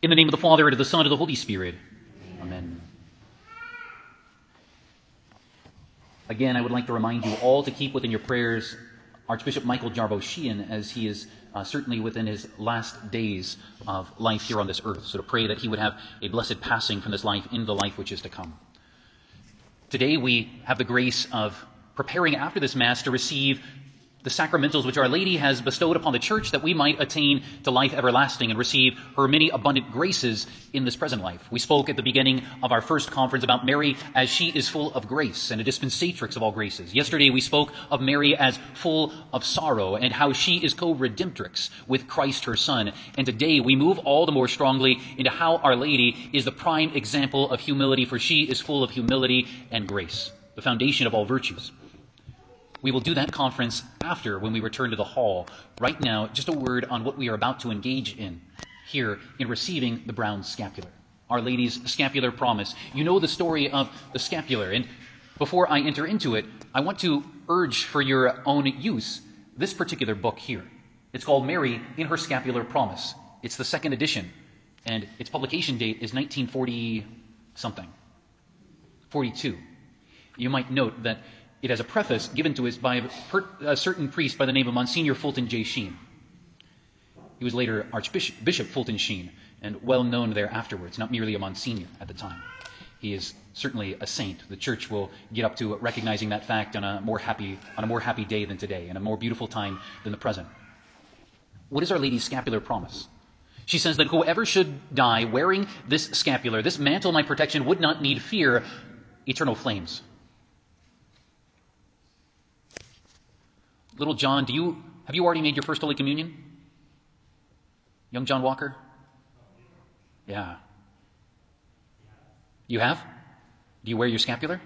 In the name of the Father, and of the Son, and of the Holy Spirit. Amen. Again, I would like to remind you all to keep within your prayers Archbishop Michael Jarbo Sheehan, as he is certainly within his last days of life here on this earth. So to pray that he would have a blessed passing from this life into the life which is to come. Today we have the grace of preparing after this Mass to receive the sacramentals which Our Lady has bestowed upon the Church, that we might attain to life everlasting and receive her many abundant graces in this present life. We spoke at the beginning of our first conference about Mary as she is full of grace and a dispensatrix of all graces. Yesterday we spoke of Mary as full of sorrow and how she is co-redemptrix with Christ her Son. And today we move all the more strongly into how Our Lady is the prime example of humility, for she is full of humility and grace, the foundation of all virtues. We will do that conference after, when we return to the hall. Right now, just a word on what we are about to engage in here in receiving the brown scapular, Our Lady's scapular promise. You know the story of the scapular, and before I enter into it, I want to urge for your own use this particular book here. It's called Mary in Her Scapular Promise. It's the second edition, and its publication date is 1940-something, 42. You might note that it has a preface given to us by a certain priest by the name of Monsignor Fulton J. Sheen. He was later Archbishop Fulton Sheen, and well known there afterwards, not merely a Monsignor at the time. He is certainly a saint. The Church will get up to recognizing that fact on a more happy day than today, and a more beautiful time than the present. What is Our Lady's scapular promise? She says that whoever should die wearing this scapular, this mantle of my protection, would not need fear eternal flames. Little John, have you already made your first Holy Communion? Young John Walker? Yeah. You have? Do you wear your scapular?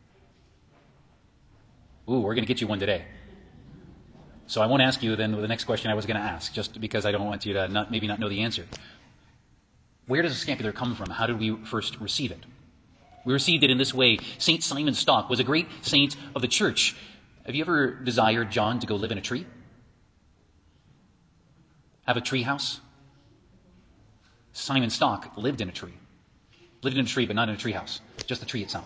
Ooh, we're going to get you one today. So I won't ask you then the next question I was going to ask, just because I don't want you to maybe not know the answer. Where does the scapular come from? How did we first receive it? We received it in this way. St. Simon Stock was a great saint of the Church. Have you ever desired, John, to go live in a tree? Have a tree house? Simon Stock lived in a tree. Lived in a tree, but not in a tree house. Just the tree itself.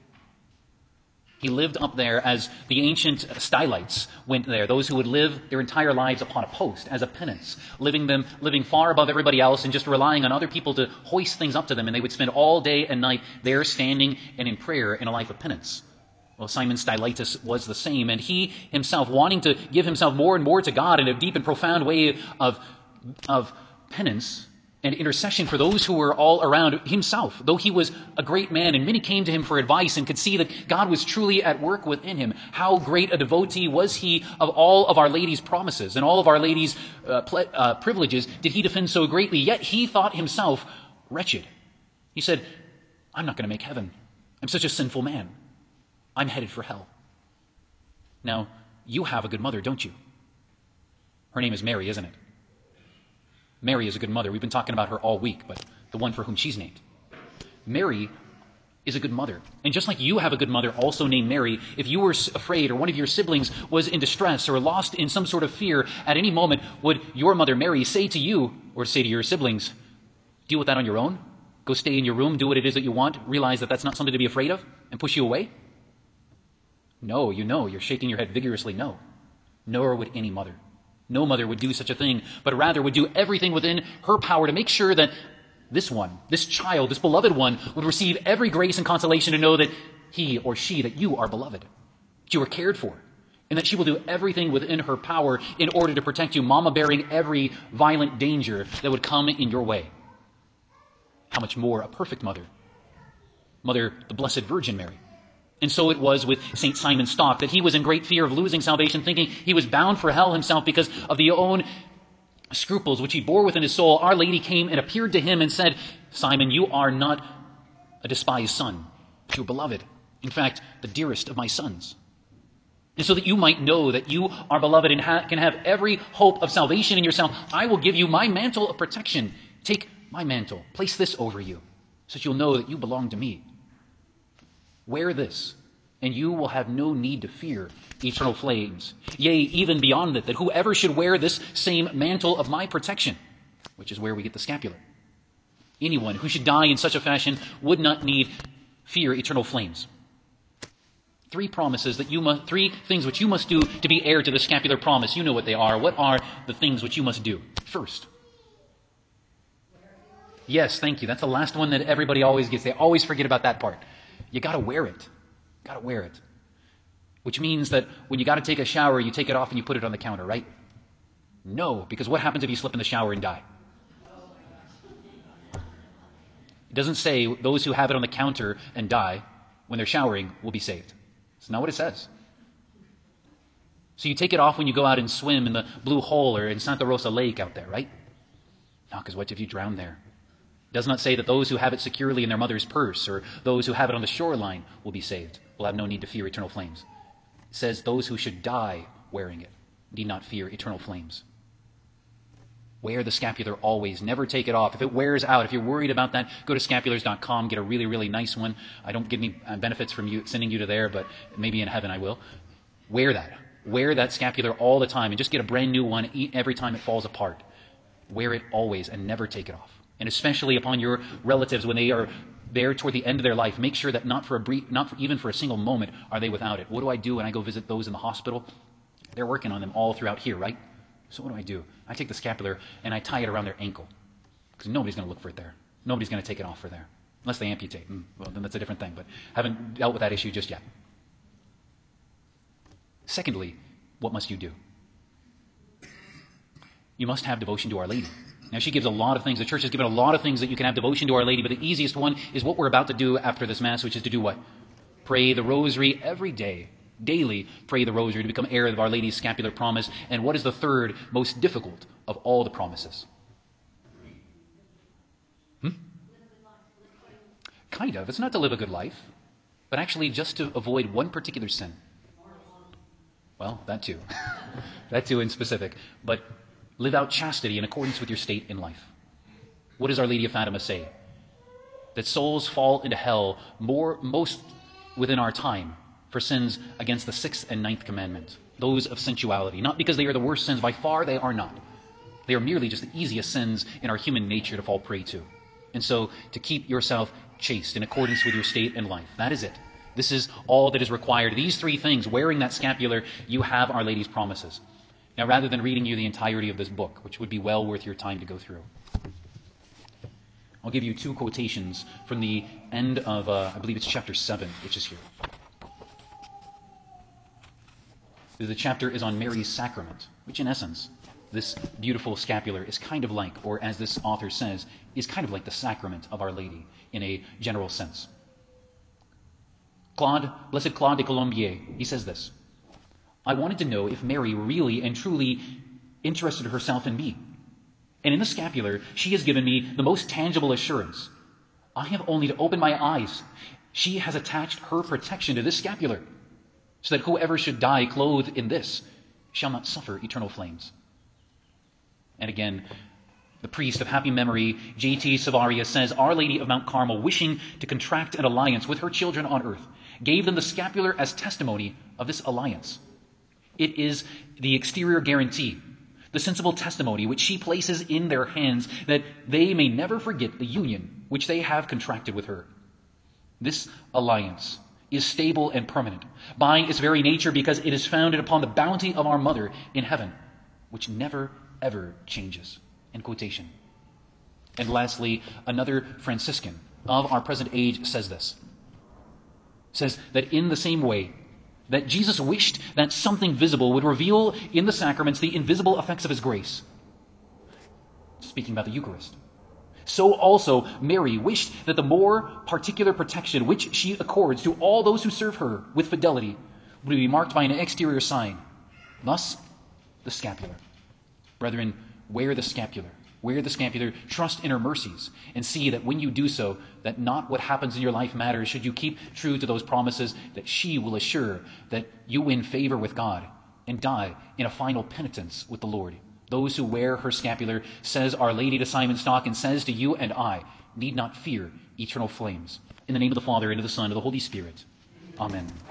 He lived up there as the ancient stylites went there, those who would live their entire lives upon a post as a penance, living far above everybody else and just relying on other people to hoist things up to them, and they would spend all day and night there standing and in prayer in a life of penance. Well, Simon Stylites was the same, and he himself, wanting to give himself more and more to God in a deep and profound way of penance and intercession for those who were all around himself, though he was a great man, and many came to him for advice and could see that God was truly at work within him. How great a devotee was he of all of Our Lady's promises and all of Our Lady's privileges did he defend so greatly, yet he thought himself wretched. He said, I'm not going to make heaven. I'm such a sinful man. I'm headed for hell. Now, you have a good mother, don't you? Her name is Mary, isn't it? Mary is a good mother. We've been talking about her all week, but the one for whom she's named. Mary is a good mother. And just like you have a good mother also named Mary, if you were afraid or one of your siblings was in distress or lost in some sort of fear at any moment, would your mother Mary say to you or say to your siblings, deal with that on your own? Go stay in your room, do what it is that you want, realize that that's not something to be afraid of, and push you away? No, you're shaking your head vigorously, no. Nor would any mother. No mother would do such a thing, but rather would do everything within her power to make sure that this one, this child, this beloved one, would receive every grace and consolation to know that he or she, that you are beloved, that you are cared for, and that she will do everything within her power in order to protect you, mama bearing every violent danger that would come in your way. How much more a perfect mother, the Blessed Virgin Mary. And so it was with St. Simon Stock, that he was in great fear of losing salvation, thinking he was bound for hell himself because of the own scruples which he bore within his soul. Our Lady came and appeared to him and said, Simon, you are not a despised son, but you are beloved. In fact, the dearest of my sons. And so that you might know that you are beloved and can have every hope of salvation in yourself, I will give you my mantle of protection. Take my mantle, place this over you, so that you'll know that you belong to me. Wear this, and you will have no need to fear eternal flames. Yea, even beyond it, that whoever should wear this same mantle of my protection, which is where we get the scapular, Anyone who should die in such a fashion would not need fear eternal flames. Three things which you must do to be heir to the scapular promise. You know what they are. What are the things which you must do? First. Yes, thank you. That's the last one that everybody always gets. They always forget about that part. You got to wear it. Got to wear it. Which means that when you got to take a shower, you take it off and you put it on the counter, right? No, because what happens if you slip in the shower and die? It doesn't say those who have it on the counter and die when they're showering will be saved. It's not what it says. So you take it off when you go out and swim in the Blue Hole or in Santa Rosa Lake out there, right? No, because what if you drown there? It does not say that those who have it securely in their mother's purse or those who have it on the shoreline will be saved, will have no need to fear eternal flames. It says those who should die wearing it need not fear eternal flames. Wear the scapular always. Never take it off. If it wears out, if you're worried about that, go to scapulars.com, get a really, really nice one. I don't get any benefits from sending you to there, but maybe in heaven I will. Wear that. Wear that scapular all the time and just get a brand new one every time it falls apart. Wear it always and never take it off. And especially upon your relatives when they are there toward the end of their life, make sure that even for a single moment are they without it. What do I do when I go visit those in the hospital? They're working on them all throughout here, right? So what do? I take the scapular and I tie it around their ankle. Because nobody's going to look for it there. Nobody's going to take it off for there. Unless they amputate. Well, then that's a different thing. But haven't dealt with that issue just yet. Secondly, what must you do? You must have devotion to Our Lady. Now, she gives a lot of things. The church has given a lot of things that you can have devotion to Our Lady. But the easiest one is what we're about to do after this Mass, which is to do what? Pray the rosary every day. Daily pray the rosary to become heir of Our Lady's scapular promise. And what is the third most difficult of all the promises? Kind of. It's not to live a good life, but actually just to avoid one particular sin. Well, that too. That too in specific. But live out chastity in accordance with your state in life. What does Our Lady of Fatima say? That souls fall into hell most within our time for sins against the 6th and 9th commandment, those of sensuality. Not because they are the worst sins, by far they are not. They are merely just the easiest sins in our human nature to fall prey to. And so, to keep yourself chaste in accordance with your state in life, that is it. This is all that is required. These three things, wearing that scapular, you have Our Lady's promises. Now, rather than reading you the entirety of this book, which would be well worth your time to go through, I'll give you two quotations from the end of, I believe it's chapter 7, which is here. The chapter is on Mary's sacrament, which in essence, this beautiful scapular is kind of like, or as this author says, is kind of like the sacrament of Our Lady in a general sense. Blessed Claude de Colombier, he says this: I wanted to know if Mary really and truly interested herself in me. And in the scapular, she has given me the most tangible assurance. I have only to open my eyes. She has attached her protection to this scapular, so that whoever should die clothed in this shall not suffer eternal flames. And again, the priest of happy memory, J.T. Savaria, says, Our Lady of Mount Carmel, wishing to contract an alliance with her children on earth, gave them the scapular as testimony of this alliance. It is the exterior guarantee, the sensible testimony which she places in their hands that they may never forget the union which they have contracted with her. This alliance is stable and permanent by its very nature because it is founded upon the bounty of our Mother in heaven, which never, ever changes. End quotation. And lastly, another Franciscan of our present age says this. Says that in the same way that Jesus wished that something visible would reveal in the sacraments the invisible effects of His grace. Speaking about the Eucharist. So also Mary wished that the more particular protection which she accords to all those who serve her with fidelity would be marked by an exterior sign. Thus, the scapular. Brethren, wear the scapular. Wear the scapular, trust in her mercies, and see that when you do so, that not what happens in your life matters should you keep true to those promises that she will assure that you win favor with God and die in a final penitence with the Lord. Those who wear her scapular, says Our Lady to Simon Stock, and says to you and I, need not fear eternal flames. In the name of the Father, and of the Son, and of the Holy Spirit. Amen.